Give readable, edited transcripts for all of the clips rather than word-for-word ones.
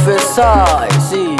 prophesy, see,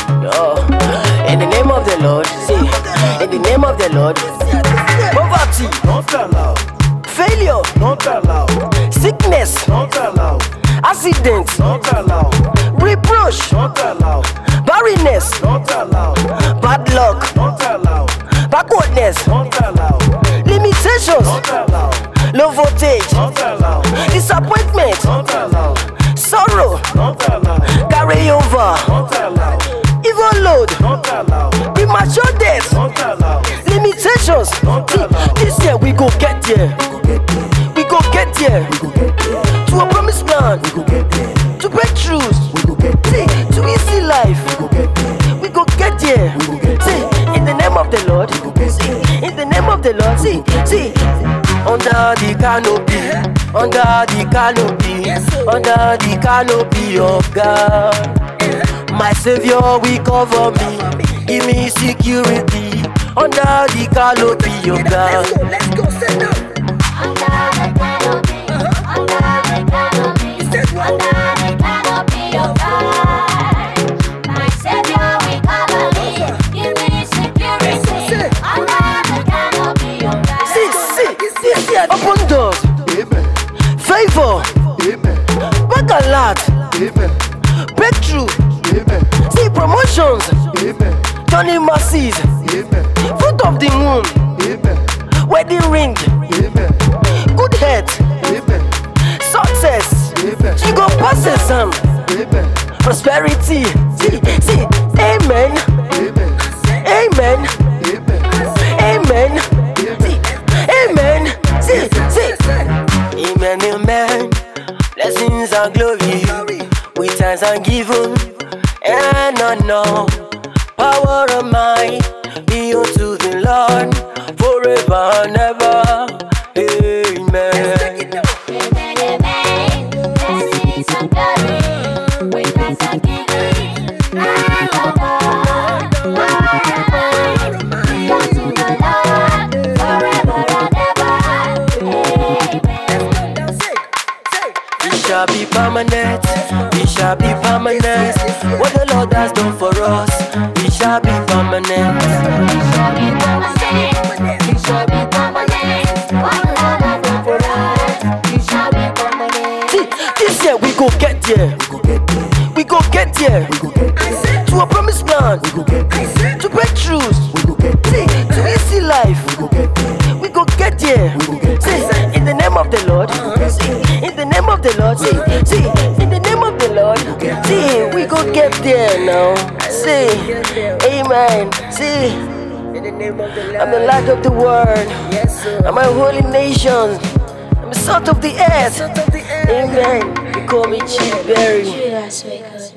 in the name of the Lord, see, in the name of the Lord, poverty, Not allowed. failure, Not allowed. sickness, Not allowed. accidents, Not allowed. reproach, Not allowed. barrenness, Not allowed. bad luck, Not allowed. backwardness, Not allowed. limitations, Not allowed. low voltage, Not allowed. disappointment, Not allowed. sorrow, Not allowed. carry over, Not allowed. evil load, Not allowed. premature death, Not allowed. limitations. Not See, allowed. this year we go get there. We go get there. To a promised land. To breakthroughs. See, to easy life. We go get there. See, in the name of the Lord. See, in the name of the Lord. See, under the canopy, under the canopy, under the canopy of God. My Savior will cover me, give me security under the canopy of God. Let's go, sit down. Under the canopy, under the canopy, under the canopy of God. My Savior will cover me, give me security. Under the canopy of God. See, this year open doors, Amen. favor, Amen. back a lot, Amen. breakthrough, Amen. see promotions, Amen. turning masses, Amen. fruit of the womb, Amen. wedding ring, Amen. good health, Amen. success. Amen. She go pass exam, Amen. prosperity. See, amen, Amen. amen, Amen. amen. See, amen. See, amen, amen. Blessings and glory, with thanks and given, and honor, power of might be unto the Lord forever and ever. Amen. Amen, amen. Blessings and glory, with thanks and giving, and honor, power and might be unto the Lord forever and ever. Amen. It shall be permanent, it shall be permanent. What the Lord has done for us, it shall be permanent. It shall be permanent. It shall be permanent. What the Lord has done for us, it shall be permanent. See, this year we go get there. We go get there. To a promised land. To breakthroughs. See, to easy life. We go get there. See, in the name of the Lord. See, in the name of the Lord. See, in the name of the Lord. See, we go get there now. See, amen. See, I'm the light of the world. I'm a holy nation. I'm the salt of the earth. Amen. They call me Chief Berry. Judas Records.